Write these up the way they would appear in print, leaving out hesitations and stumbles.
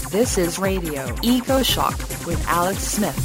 This is Radio EcoShock with Alex Smith.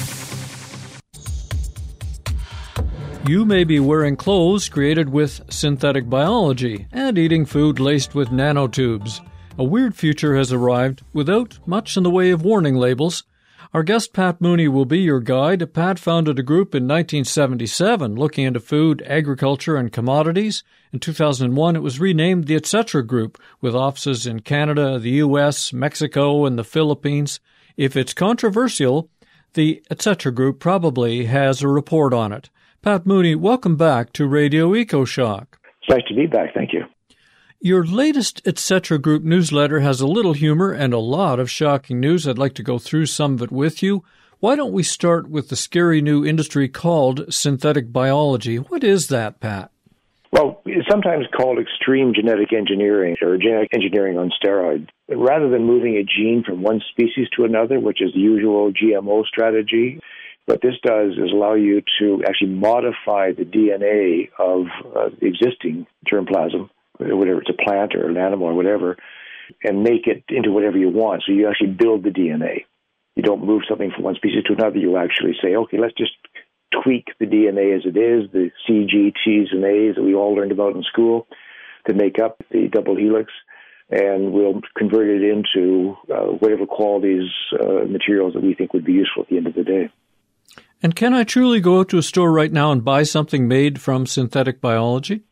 You may be wearing clothes created with synthetic biology and eating food laced with nanotubes. A weird future has arrived without much in the way of warning labels. Our guest Pat Mooney will be your guide. Pat founded a group in 1977 looking into food, agriculture, and commodities. In 2001, it was renamed the Etc. Group, with offices in Canada, the U.S., Mexico, and the Philippines. If it's controversial, the Etc. Group probably has a report on it. Pat Mooney, welcome back to Radio EcoShock. It's nice to be back. Thank you. Your latest Etc. Group newsletter has a little humor and a lot of shocking news. I'd like to go through some of it with you. Why don't we start with the scary new industry called synthetic biology? What is that, Pat? Well, it's sometimes called extreme genetic engineering or genetic engineering on steroids. Rather than moving a gene from one species to another, which is the usual GMO strategy, what this does is allow you to actually modify the DNA of the existing germplasm, whatever it's a plant or an animal or whatever, and make it into whatever you want. So you actually build the DNA. You don't move something from one species to another. You actually say, okay, let's just tweak the DNA as it is, the C, G, T's, and A's that we all learned about in school to make up the double helix, and we'll convert it into whatever qualities, materials that we think would be useful at the end of the day. And can I truly go out to a store right now and buy something made from synthetic biology?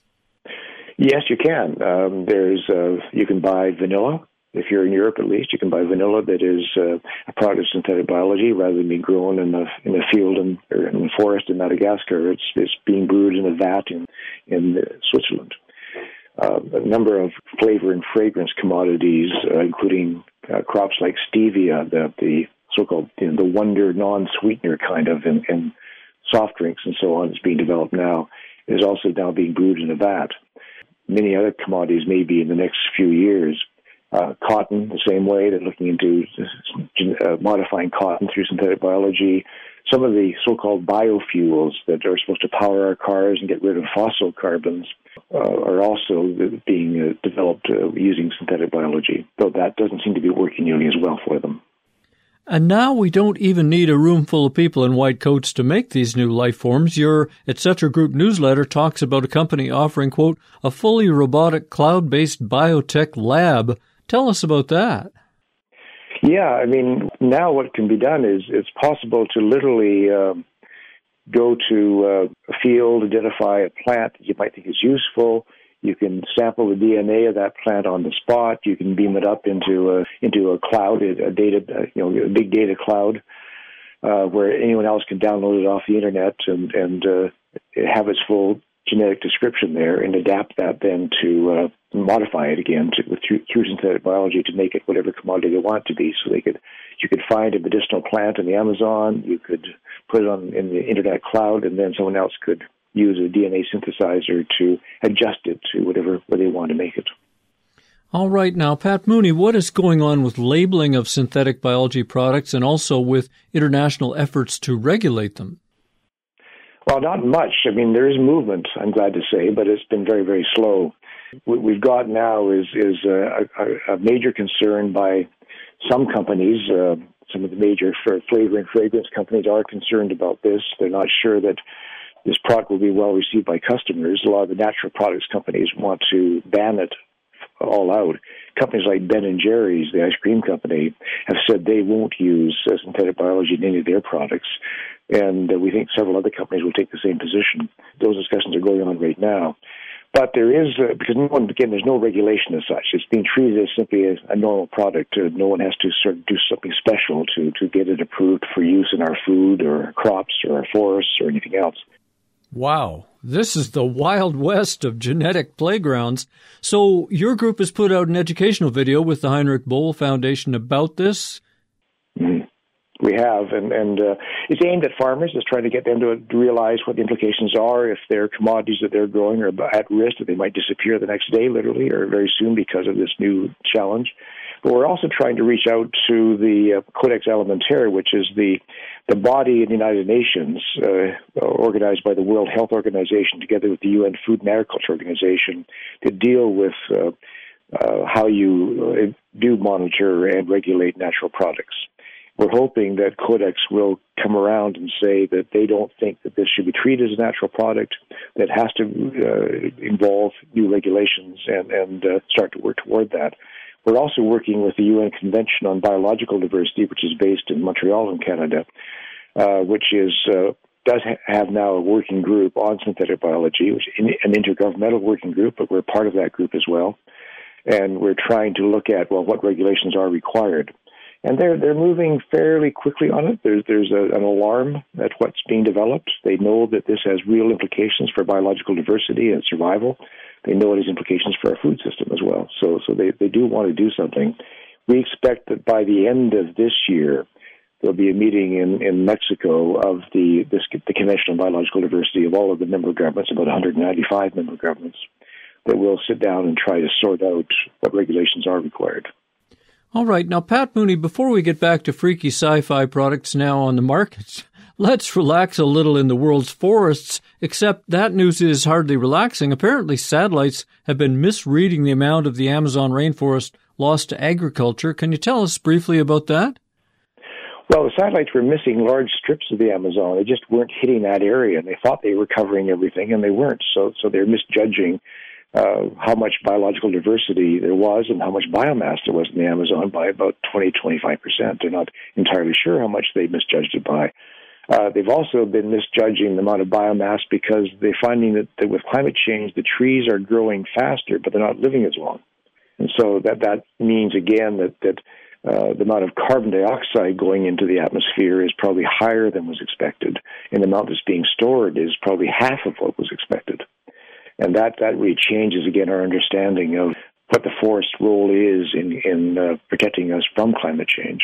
Yes, you can. You can buy vanilla. If you're in Europe, at least, you can buy vanilla that is a product of synthetic biology rather than being grown in a field or in the forest in Madagascar. It's being brewed in a vat in Switzerland. A number of flavor and fragrance commodities, including crops like stevia, the so-called the wonder non-sweetener kind of, and soft drinks and so on, is being developed now. It is also now being brewed in a vat. Many other commodities may be in the next few years. Cotton, the same way. They're looking into modifying cotton through synthetic biology. Some of the so-called biofuels that are supposed to power our cars and get rid of fossil carbons are also being developed using synthetic biology, though that doesn't seem to be working nearly as well for them. And now we don't even need a room full of people in white coats to make these new life forms. Your Etc. Group newsletter talks about a company offering, quote, a fully robotic cloud-based biotech lab. Tell us about that. Yeah, I mean, now what can be done is it's possible to literally go to a field, identify a plant that you might think is useful. You can sample the DNA of that plant on the spot. You can beam it up into a cloud, a big data cloud, where anyone else can download it off the internet and have its full genetic description there, and adapt that then to modify it again through synthetic biology to make it whatever commodity they want it to be. So you could find a medicinal plant in the Amazon. You could put it in the internet cloud, and then someone else could use a DNA synthesizer to adjust it to whatever they want to make it. All right. Now, Pat Mooney, what is going on with labeling of synthetic biology products and also with international efforts to regulate them? Well, not much. I mean, there is movement, I'm glad to say, but it's been very, very slow. What we've got now is a major concern by some companies. Some of the major flavor and fragrance companies are concerned about this. They're not sure that this product will be well received by customers. A lot of the natural products companies want to ban it all out. Companies like Ben & Jerry's, the ice cream company, have said they won't use synthetic biology in any of their products. And we think several other companies will take the same position. Those discussions are going on right now. But there is, because there's no regulation as such. It's being treated as simply as a normal product. No one has to sort of do something special to get it approved for use in our food or our crops or our forests or anything else. Wow, this is the Wild West of genetic playgrounds. So your group has put out an educational video with the Heinrich Boll Foundation about this? Mm-hmm. We have, and it's aimed at farmers. It's trying to get them to realize what the implications are if their commodities that they're growing are at risk, that they might disappear the next day, literally, or very soon because of this new challenge. But we're also trying to reach out to the Codex Alimentare, which is the body in the United Nations, organized by the World Health Organization together with the UN Food and Agriculture Organization, to deal with how you do monitor and regulate natural products. We're hoping that Codex will come around and say that they don't think that this should be treated as a natural product, that has to involve new regulations and start to work toward that. We're also working with the UN Convention on Biological Diversity, which is based in Montreal in Canada, which does have now a working group on synthetic biology, which is an intergovernmental working group, but we're part of that group as well. And we're trying to look at, what regulations are required. And they're moving fairly quickly on it. There's an alarm at what's being developed. They know that this has real implications for biological diversity and survival. They know it has implications for our food system as well. So they do want to do something. We expect that by the end of this year, there'll be a meeting in Mexico of the Convention on Biological Diversity of all of the member governments, about 195 member governments, that will sit down and try to sort out what regulations are required. All right. Now, Pat Mooney, before we get back to freaky sci-fi products now on the markets, let's relax a little in the world's forests, except that news is hardly relaxing. Apparently, satellites have been misreading the amount of the Amazon rainforest lost to agriculture. Can you tell us briefly about that? Well, the satellites were missing large strips of the Amazon. They just weren't hitting that area, and they thought they were covering everything, and they weren't. So they're misjudging how much biological diversity there was and how much biomass there was in the Amazon by about 20-25%. They're not entirely sure how much they misjudged it by. They've also been misjudging the amount of biomass because they're finding that with climate change, the trees are growing faster, but they're not living as long. And so that means, again, that the amount of carbon dioxide going into the atmosphere is probably higher than was expected, and the amount that's being stored is probably half of what was expected. And that really changes, again, our understanding of what the forest role is in protecting us from climate change.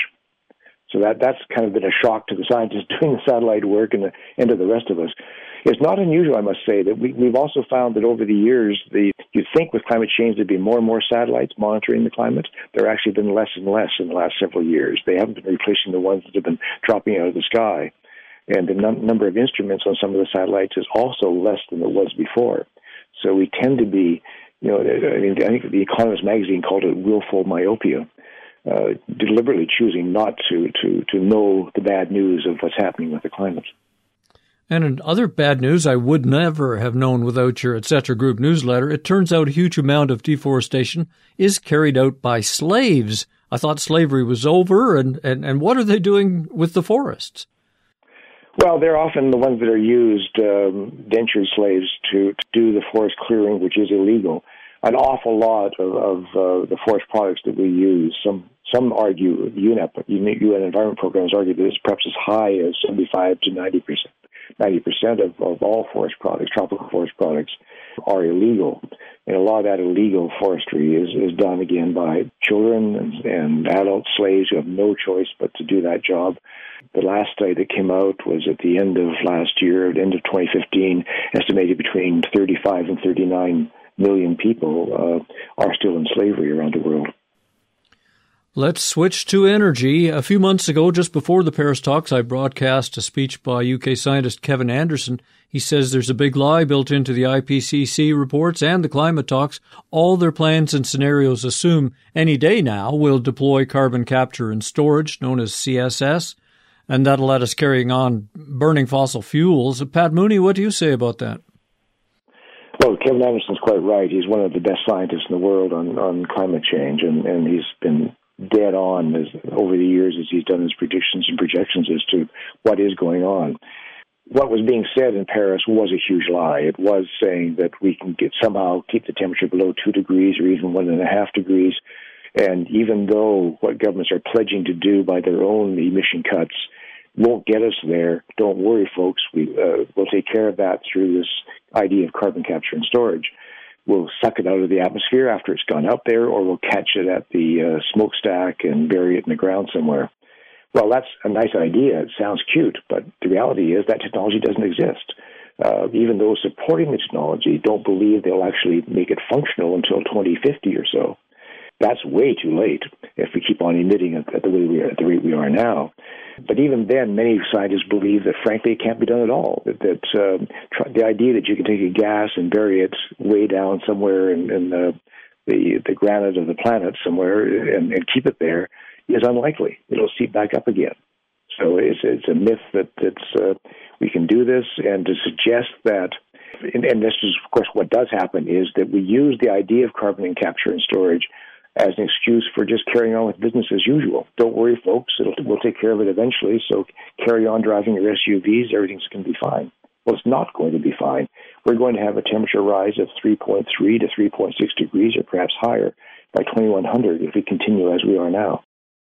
So that's kind of been a shock to the scientists doing the satellite work and to the rest of us. It's not unusual, I must say, that we've also found that over the years, you'd think with climate change there'd be more and more satellites monitoring the climate. There have actually been less and less in the last several years. They haven't been replacing the ones that have been dropping out of the sky. And the number of instruments on some of the satellites is also less than it was before. So we tend to be, I think The Economist magazine called it willful myopia, deliberately choosing not to know the bad news of what's happening with the climate. And in other bad news I would never have known without your Etc. Group newsletter, it turns out a huge amount of deforestation is carried out by slaves. I thought slavery was over, and what are they doing with the forests? Well, they're often the ones that are used, dentured slaves, to do the forest clearing, which is illegal. An awful lot of the forest products that we use, some argue, UNEP, UN Environment Programs argue that it's perhaps as high as 75 to 90%. 90% of all forest products, tropical forest products, are illegal. And a lot of that illegal forestry is done, again, by children and adult slaves who have no choice but to do that job. The last study that came out was at the end of last year, at the end of 2015, estimated between 35 and 39 million people are still in slavery around the world. Let's switch to energy. A few months ago, just before the Paris talks, I broadcast a speech by UK scientist Kevin Anderson. He says there's a big lie built into the IPCC reports and the climate talks. All their plans and scenarios assume any day now we'll deploy carbon capture and storage, known as CSS, and that'll let us carrying on burning fossil fuels. Pat Mooney, what do you say about that? Well, Kevin Anderson's quite right. He's one of the best scientists in the world on climate change, and he's been dead on over the years as he's done his predictions and projections as to what is going on. What was being said in Paris was a huge lie. It was saying that we can somehow keep the temperature below 2 degrees or even 1.5 degrees. And even though what governments are pledging to do by their own emission cuts won't get us there, don't worry, folks. We'll take care of that through this idea of carbon capture and storage. We'll suck it out of the atmosphere after it's gone out there, or we'll catch it at the smokestack and bury it in the ground somewhere. Well, that's a nice idea. It sounds cute, but the reality is that technology doesn't exist. Even those supporting the technology don't believe they'll actually make it functional until 2050 or so. That's way too late if we keep on emitting at the rate we are now. But even then, many scientists believe that, frankly, it can't be done at all. That the idea that you can take a gas and bury it way down somewhere in the granite of the planet somewhere and keep it there is unlikely. It'll seep back up again. So it's a myth that we can do this, and to suggest that, and this is, of course, what does happen is that we use the idea of carbon capture and storage as an excuse for just carrying on with business as usual. Don't worry, folks, we'll take care of it eventually, so carry on driving your SUVs, everything's going to be fine. Well, it's not going to be fine. We're going to have a temperature rise of 3.3 to 3.6 degrees or perhaps higher by 2100 if we continue as we are now.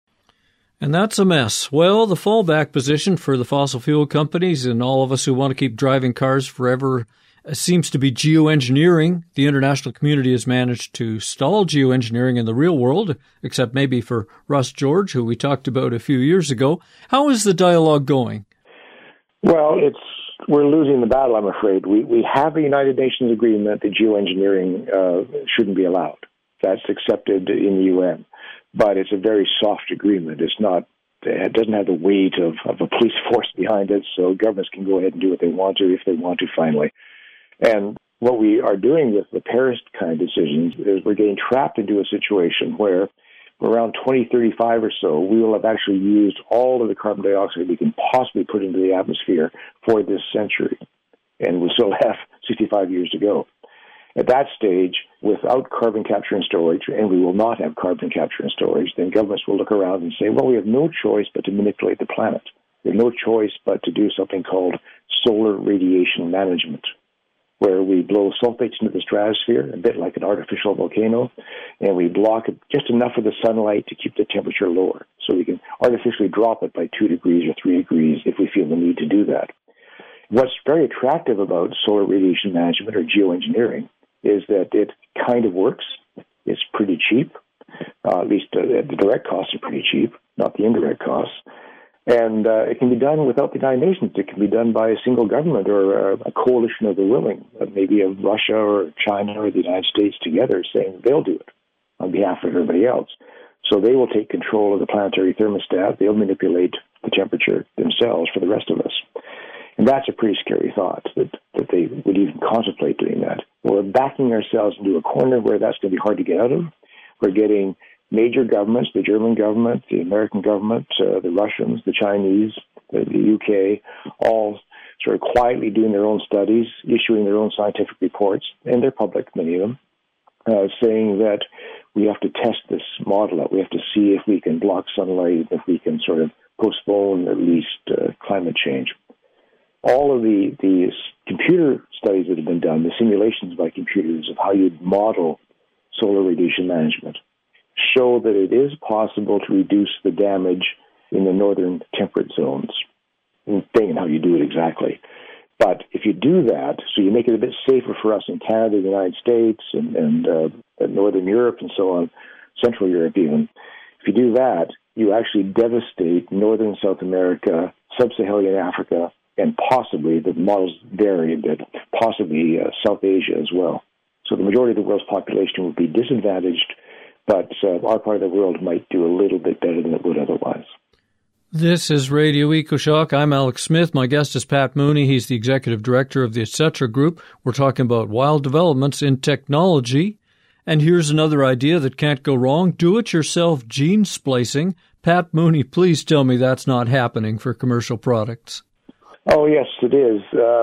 And that's a mess. Well, the fallback position for the fossil fuel companies and all of us who want to keep driving cars forever seems to be geoengineering. The international community has managed to stall geoengineering in the real world, except maybe for Russ George, who we talked about a few years ago. How is the dialogue going? Well, we're losing the battle, I'm afraid. We have a United Nations agreement that geoengineering shouldn't be allowed. That's accepted in the UN. But it's a very soft agreement. It doesn't have the weight of a police force behind it, so governments can go ahead and do what they want to if they want to finally. And what we are doing with the Paris kind of decisions is we're getting trapped into a situation where around 2035 or so, we will have actually used all of the carbon dioxide we can possibly put into the atmosphere for this century. And we'll still have 65 years to go. At that stage, without carbon capture and storage, and we will not have carbon capture and storage, then governments will look around and say, well, we have no choice but to manipulate the planet. We have no choice but to do something called solar radiation management, where we blow sulfates into the stratosphere, a bit like an artificial volcano, and we block just enough of the sunlight to keep the temperature lower. So we can artificially drop it by 2 degrees or 3 degrees if we feel the need to do that. What's very attractive about solar radiation management or geoengineering is that it kind of works. It's pretty cheap. At least the direct costs are pretty cheap, not the indirect costs. And it can be done without the United Nations. It can be done by a single government or a coalition of the willing, maybe of Russia or China or the United States together, saying they'll do it on behalf of everybody else. So they will take control of the planetary thermostat. They'll manipulate the temperature themselves for the rest of us. And that's a pretty scary thought, that they would even contemplate doing that. We're backing ourselves into a corner where that's going to be hard to get out of. We're getting major governments, the German government, the American government, the Russians, the Chinese, the UK, all sort of quietly doing their own studies, issuing their own scientific reports, and they're public, many of them, saying that we have to test this model out. We have to see if we can block sunlight, if we can sort of postpone at least climate change. All of the computer studies that have been done, the simulations by computers of how you'd model solar radiation management, show that it is possible to reduce the damage in the northern temperate zones, depending on how you do it exactly. But if you do that, so you make it a bit safer for us in Canada, the United States, and Northern Europe and so on, Central Europe even, if you do that, you actually devastate Northern South America, Sub-Saharan Africa, and possibly, the models vary a bit, possibly South Asia as well. So the majority of the world's population would be disadvantaged, but our part of the world might do a little bit better than it would otherwise. This is Radio EcoShock. I'm Alex Smith. My guest is Pat Mooney. He's the executive director of the Etc. Group. We're talking about wild developments in technology. And here's another idea that can't go wrong. Do-it-yourself gene splicing. Pat Mooney, please tell me that's not happening for commercial products. Oh, yes, it is.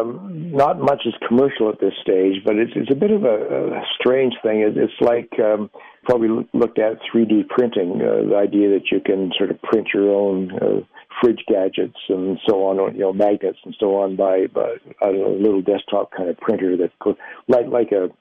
Not much is commercial at this stage, but it's a bit of a strange thing. It's like probably looked at 3D printing, the idea that you can sort of print your own fridge gadgets and so on, or magnets and so on by I don't know, a little desktop kind of printer that goes like a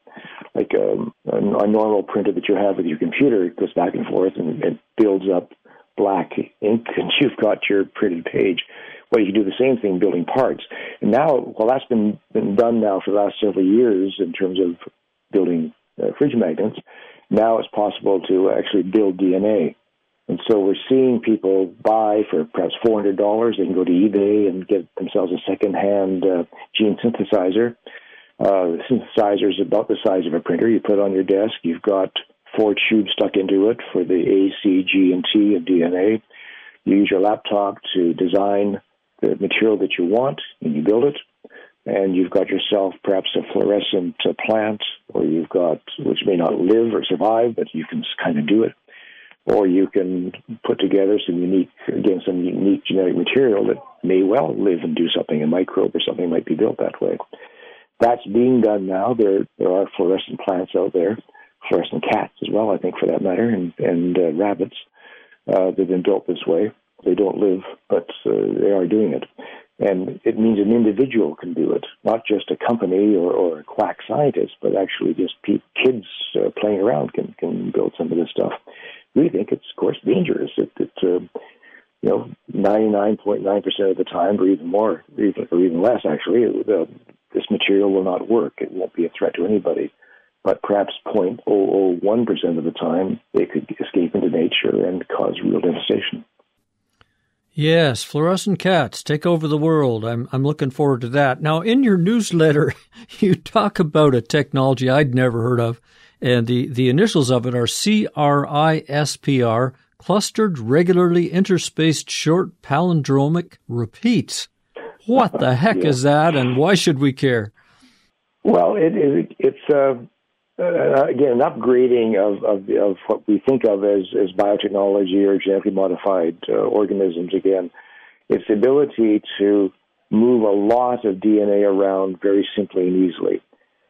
normal printer that you have with your computer. It goes back and forth and it builds up black ink, and you've got your printed page. Well, you can do the same thing building parts. And now, well, that's been done now for the last several years in terms of building fridge magnets. Now it's possible to actually build DNA. And so we're seeing people buy for perhaps $400. They can go to eBay and get themselves a second-hand gene synthesizer. The synthesizer is about the size of a printer. You put it on your desk. You've got 4 tubes stuck into it for the A, C, G, and T of DNA. You use your laptop to design the material that you want, and you build it. and you've got yourself perhaps a fluorescent plant, or you've got, which may not live or survive, but you can kind of do it. Or you can put together some unique genetic material that may well live and do something. A microbe or something might be built that way. That's being done now. There are fluorescent plants out there, fluorescent cats as well, I think, for that matter, and rabbits. They've been built this way. They don't live, but they are doing it. And it means an individual can do it, not just a company or a quack scientist, but actually just kids playing around can build some of this stuff. We think it's, of course, dangerous. It's 99.9% of the time, or even more, or even less, actually, this material will not work. It won't be a threat to anybody. But perhaps 0.001% of the time, they could escape into nature and cause real devastation. Yes, fluorescent cats take over the world. I'm looking forward to that. Now, in your newsletter, you talk about a technology I'd never heard of, and the initials of it are CRISPR, Clustered Regularly Interspaced Short Palindromic Repeats. What the heck is that, and why should we care? Well, it's again, an upgrading of what we think of as biotechnology or genetically modified organisms. Again, it's the ability to move a lot of DNA around very simply and easily.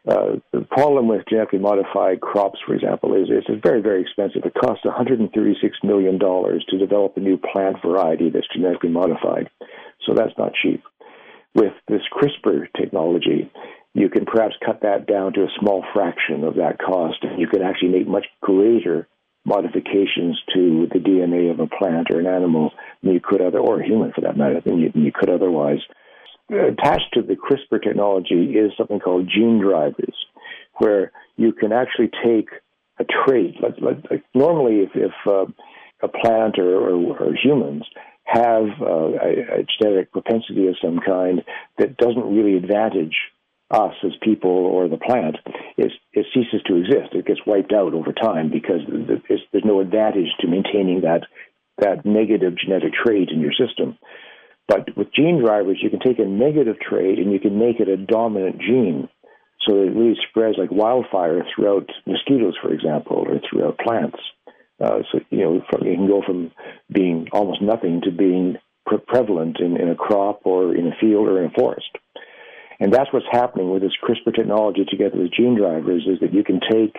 The problem with genetically modified crops, for example, is it's very, very expensive. It costs $136 million to develop a new plant variety that's genetically modified. So that's not cheap. With this CRISPR technology, you can perhaps cut that down to a small fraction of that cost, and you can actually make much greater modifications to the DNA of a plant or an animal than you could or a human for that matter, than you could otherwise. Attached to the CRISPR technology is something called gene drivers, where you can actually take a trait. Like normally, if a plant or humans have a genetic propensity of some kind that doesn't really advantage us as people or the plant, it ceases to exist. It gets wiped out over time because there's no advantage to maintaining that negative genetic trait in your system. But with gene drivers, you can take a negative trait and you can make it a dominant gene so that it really spreads like wildfire throughout mosquitoes, for example, or throughout plants. So you can go from being almost nothing to being prevalent in a crop or in a field or in a forest. And that's what's happening with this CRISPR technology together with gene drivers, is that you can take,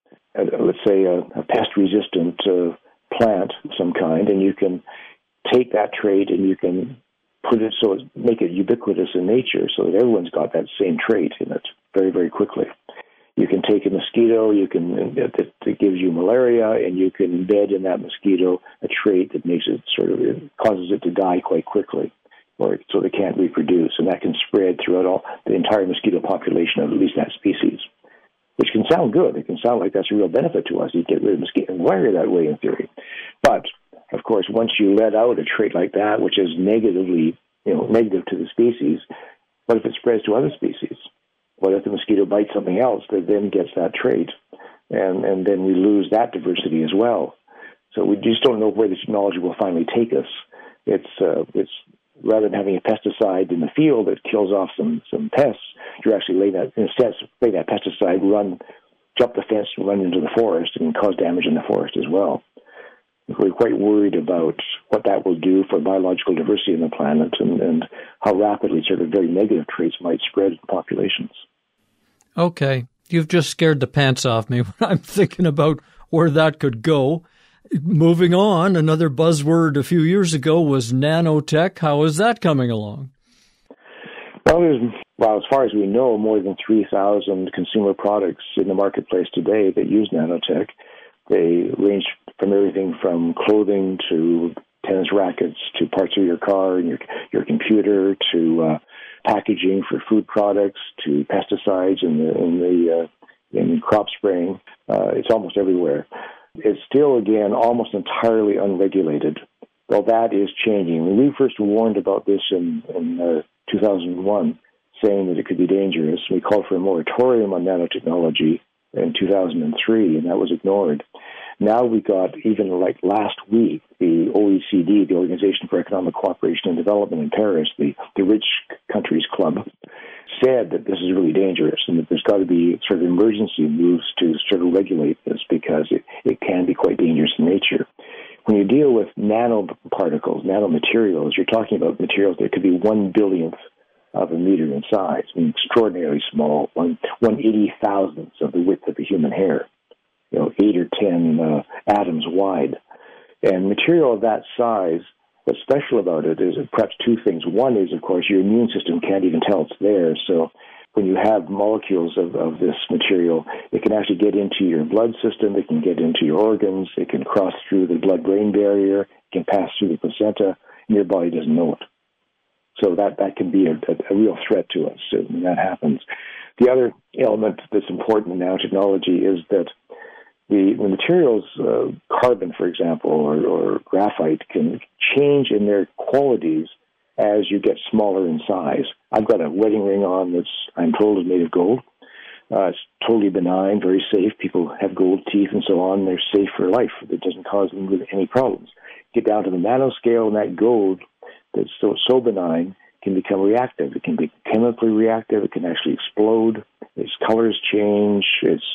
let's say, a pest-resistant plant of some kind, and you can take that trait and you can put it make it ubiquitous in nature so that everyone's got that same trait in it very, very quickly. You can take a mosquito that gives you malaria, and you can embed in that mosquito a trait that makes it causes it to die quite quickly, or so they can't reproduce, and that can spread throughout the entire mosquito population of at least that species, which can sound good. It can sound like that's a real benefit to us. You get rid of mosquito and malaria that way in theory. But, of course, once you let out a trait like that, which is negative to the species, what if it spreads to other species? What if the mosquito bites something else that then gets that trait? And then we lose that diversity as well. So we just don't know where the technology will finally take us. It's rather than having a pesticide in the field that kills off some pests, you're actually letting that pesticide jump the fence and run into the forest and cause damage in the forest as well. We're quite worried about what that will do for biological diversity in the planet and how rapidly very negative traits might spread in populations. Okay. You've just scared the pants off me when I'm thinking about where that could go. Moving on, another buzzword a few years ago was nanotech. How is that coming along? Well, as far as we know, more than 3,000 consumer products in the marketplace today that use nanotech. They range from everything from clothing to tennis rackets to parts of your car and your computer to packaging for food products to pesticides in crop spraying. It's almost everywhere. It's still, again, almost entirely unregulated. Well, that is changing. When we first warned about this in 2001, saying that it could be dangerous, we called for a moratorium on nanotechnology in 2003, and that was ignored. Now we got, even like last week, the OECD, the Organization for Economic Cooperation and Development in Paris, the rich countries club, said that this is really dangerous and that there's got to be sort of emergency moves to sort of regulate this because it can be quite dangerous in nature. When you deal with nanoparticles, nanomaterials, you're talking about materials that could be 1/billionth of a meter in size, I mean, extraordinarily small, 1/80,000th of the width of a human hair, 8 or 10 atoms wide. And material of that size, what's special about it is perhaps two things. One is, of course, your immune system can't even tell it's there. So when you have molecules of this material, it can actually get into your blood system, it can get into your organs, it can cross through the blood-brain barrier, it can pass through the placenta, and your body doesn't know it. So that can be a real threat to us when that happens. The other element that's important in nanotechnology is that the materials, carbon, for example, or graphite, can change in their qualities as you get smaller in size. I've got a wedding ring on that's, I'm told, is made of gold. It's totally benign, very safe. People have gold teeth and so on. They're safe for life. It doesn't cause them any problems. Get down to the nanoscale, and that gold that's so benign can become reactive. It can be chemically reactive. It can actually explode. Its colors change.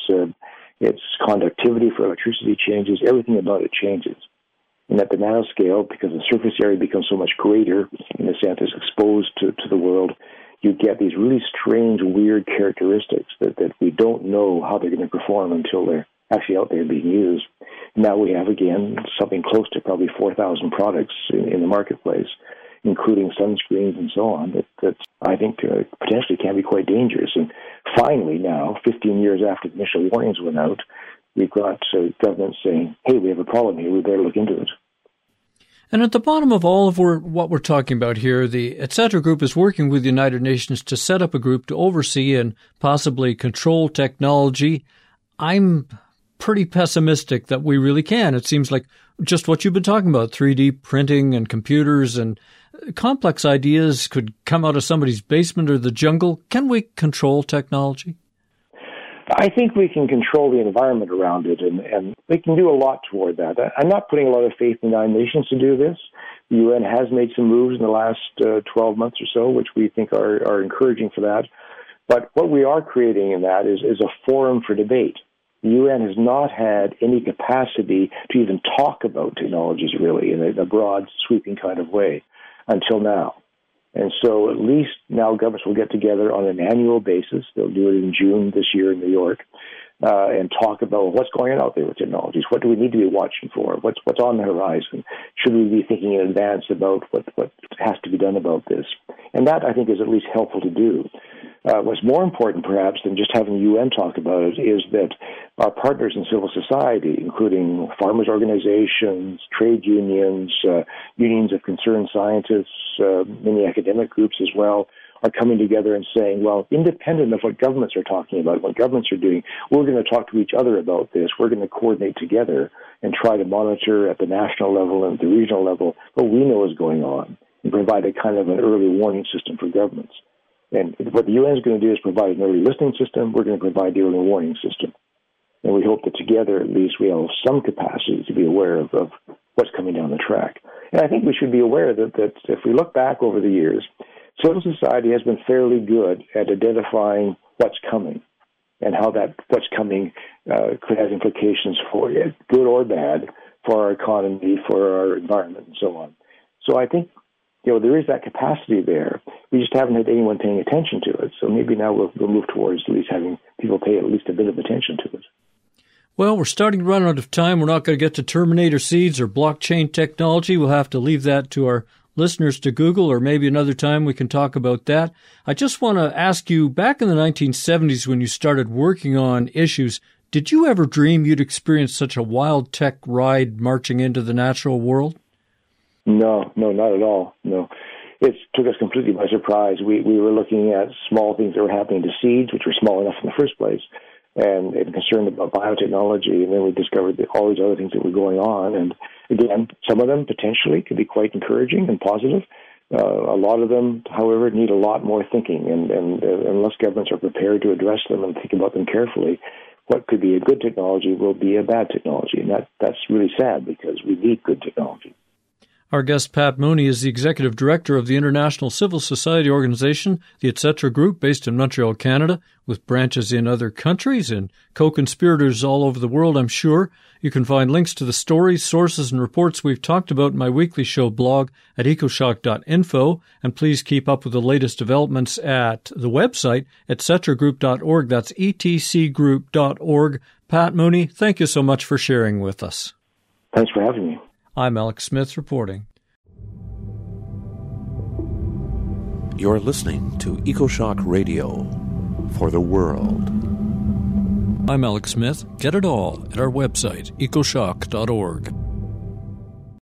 Its conductivity for electricity changes. Everything about it changes. And at the nanoscale, because the surface area becomes so much greater, in a sense, it's exposed to the world, you get these really strange, weird characteristics that we don't know how they're going to perform until they're actually out there being used. Now we have, again, something close to probably 4,000 products in the marketplace, including sunscreens and so on, that I think potentially can be quite dangerous. And finally now, 15 years after the initial warnings went out, we've got governments saying, hey, we have a problem here, we better look into it. And at the bottom of all of what we're talking about here, the Etc. Group is working with the United Nations to set up a group to oversee and possibly control technology. I'm pretty pessimistic that we really can. It seems like just what you've been talking about, 3D printing and computers and complex ideas could come out of somebody's basement or the jungle. Can we control technology? I think we can control the environment around it, and we can do a lot toward that. I'm not putting a lot of faith in the United Nations to do this. The UN has made some moves in the last 12 months or so, which we think are encouraging for that. But what we are creating in that is a forum for debate. The UN has not had any capacity to even talk about technologies really in a broad, sweeping kind of way until now. And so at least now governments will get together on an annual basis. They'll do it in June this year in New York and talk about what's going on out there with technologies. What do we need to be watching for? What's on the horizon? Should we be thinking in advance about what has to be done about this? And that, I think, is at least helpful to do. What's more important, perhaps, than just having the UN talk about it is that our partners in civil society, including farmers' organizations, trade unions, unions of concerned scientists, many academic groups as well, are coming together and saying, well, independent of what governments are talking about, what governments are doing, we're going to talk to each other about this. We're going to coordinate together and try to monitor at the national level and at the regional level what we know is going on and provide a kind of an early warning system for governments. And what the UN is going to do is provide an early listening system. We're going to provide the early warning system. And we hope that together, at least, we have some capacity to be aware of what's coming down the track. And I think we should be aware that if we look back over the years, civil society has been fairly good at identifying what's coming and how that what's coming could have implications for it, good or bad, for our economy, for our environment, and so on. So I think there is that capacity there. We just haven't had anyone paying attention to it. So maybe now we'll move towards at least having people pay at least a bit of attention to it. Well, we're starting to run out of time. We're not going to get to Terminator seeds or blockchain technology. We'll have to leave that to our listeners to Google, or maybe another time we can talk about that. I just want to ask you, back in the 1970s when you started working on issues, did you ever dream you'd experience such a wild tech ride marching into the natural world? No, not at all. No. It took us completely by surprise. We were looking at small things that were happening to seeds, which were small enough in the first place, and concerned about biotechnology, and then we discovered that all these other things that were going on. And again, some of them potentially could be quite encouraging and positive. A lot of them, however, need a lot more thinking, and unless governments are prepared to address them and think about them carefully, what could be a good technology will be a bad technology, and that's really sad because we need good technology. Our guest, Pat Mooney, is the Executive Director of the International Civil Society Organization, the Etc. Group, based in Montreal, Canada, with branches in other countries and co-conspirators all over the world, I'm sure. You can find links to the stories, sources, and reports we've talked about in my weekly show blog at ecoshock.info, and please keep up with the latest developments at the website, etcetregroup.org. That's etcgroup.org. Pat Mooney, thank you so much for sharing with us. Thanks for having me. I'm Alex Smith reporting. You're listening to EcoShock Radio for the world. I'm Alex Smith. Get it all at our website, ecoshock.org.